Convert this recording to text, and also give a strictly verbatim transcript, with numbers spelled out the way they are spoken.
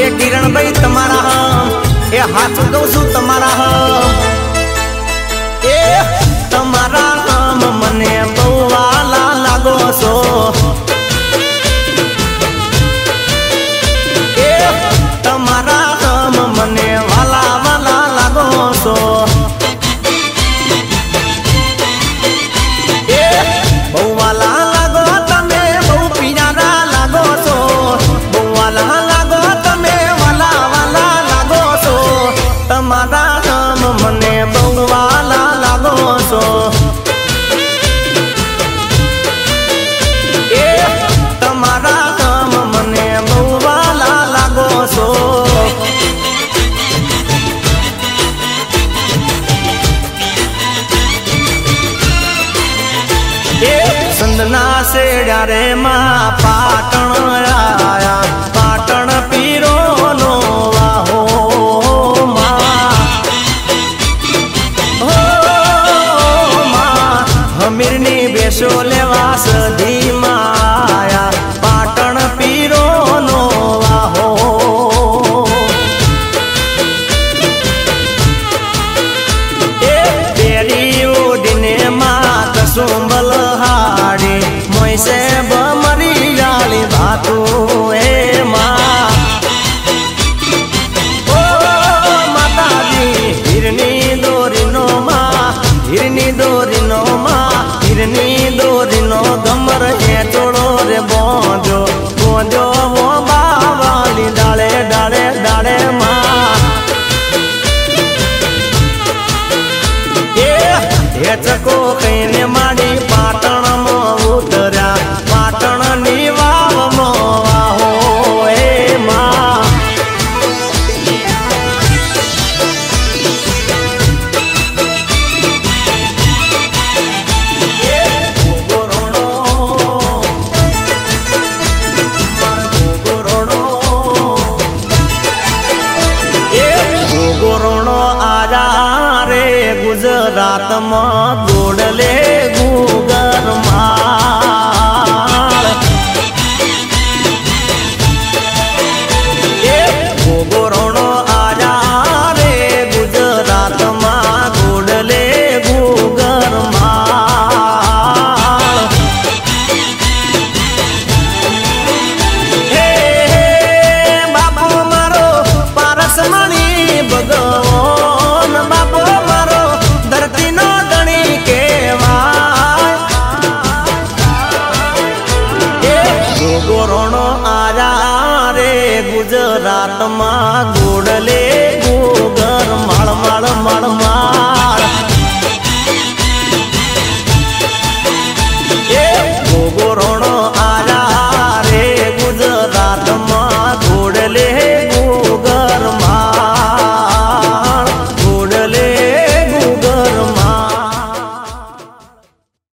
किरण भाई तमारा ए हाथ कहूं छू तमारा ए तमारा नाम मने बउवाला लागो सो ए तमारा नाम मने वाला वाला लागो सो ए बउवाला लागो तमे बउ पियारा लागो सो बउवाला लागो तमे वाला वाला लागो सो तमारा नाम मने बउवाला लागो सो ए तमारा नाम मने बउवाला लागो सो संदना से डारे माँ पाटण आया पाटण पीरो नो वाहो माँ हो माँ हमीरनी बेसो लेवास धी माया पाटण पीरो नो वाहो ए बेरी उडने माँ कसुंबल से बमरी जाली भातू ए माँ ओ माता जी हिरनी दोरी नो माँ हिरनी दोरी नो माँ हिरनी दोरी नो गमर है चोड़ो रे बोंजो बोंजो वो बावाली डाले डाले डाले माँ ये चको कहने माड़ी पाटण मो उतरा पाटण निवाव मो आहो ए माँ गोरोणो आजा रे गुजरात में गोडले गुगर माल ए गोरोणो आजा रे गुजरात में गोडले गुगर माल हे बापू मारो पारसमणी भगवान बापू मारो धरती नो धणी केवाय ए गोरोणो आजा रे गुजरात में गोडले